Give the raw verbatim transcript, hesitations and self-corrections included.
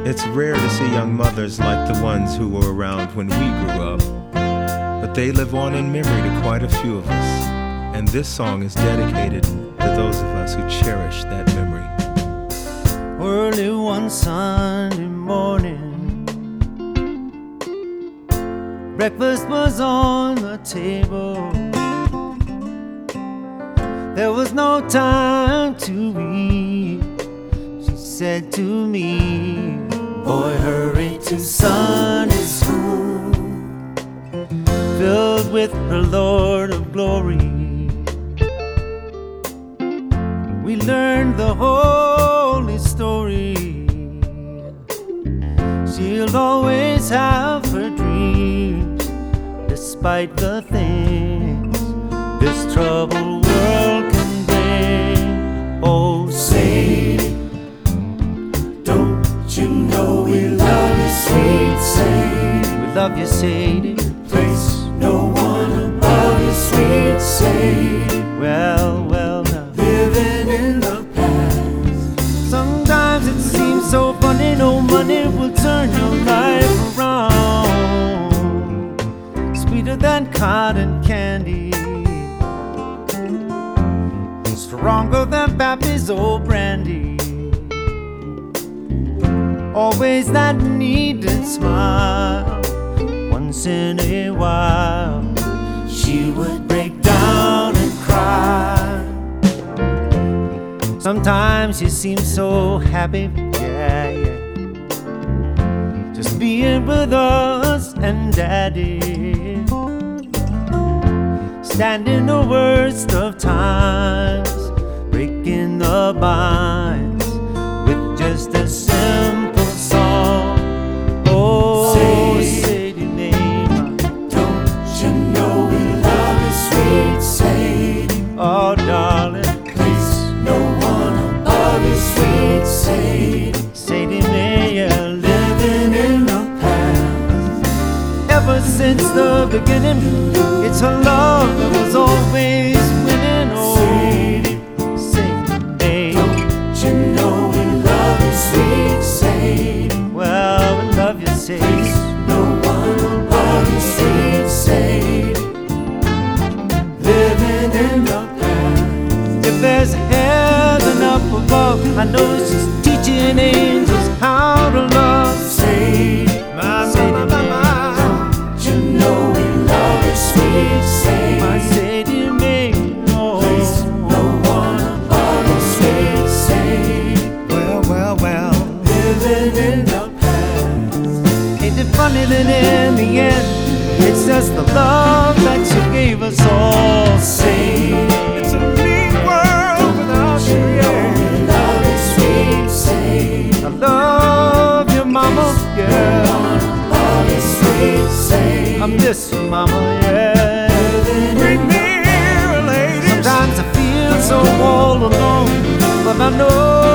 It's rare to see young mothers like the ones who were around when we grew up, but they live on in memory to quite a few of us, and this song is dedicated to those of us who cherish that memory. Early one Sunday morning, breakfast was on the table. There was no time to eat. She said to me, "Boy, hurry to Sunday school, filled with her Lord of glory. We learned the holy story. She'll always have her dreams, despite the things this troubled world can bring." Oh, Sadie, don't you know we love you, sweet Sadie? We love you, Sadie. Place no one above you, sweet Sadie. Well, well, now living in the past. Sometimes it seems so funny, no money will turn your life around. Sweeter than cotton candy, stronger than Pappy's old brandy. Always that needed smile. Once in a while, she would break down and cry. Sometimes she seems so happy, yeah, yeah, just being with us and Daddy. Standing the worst of times, breaking the binds with just a simple song. Oh, Sadie, Sadie name, don't you know we love you, sweet Sadie? Oh, darling, please, no one above you, sweet Sadie. Sadie Mayer, living in the past. Ever since the beginning, it's her love that was always winning. Oh, Sadie, Sadie, don't you know we love you, sweet Sadie? Well, we love you, Sadie. No one above you, sweet Sadie. Living in the past. If there's heaven up above, I know she's teaching angels how to love. Sadie, my, Sadie, my, my, my. Don't you know we love you, sweet Sadie? My Sadie May, oh. Please, no one above you, sweet Sadie. Well, well, well, living in the past. Ain't it funny that in the end, it's just the love that you gave us all, Sadie? It's a mean world without you, yeah. We love you, sweet Sadie. I love you, mama, yeah. No one above you, sweet Sadie. I miss you, mama, yeah. Bring me here, lady. Sometimes I feel so all alone, but I know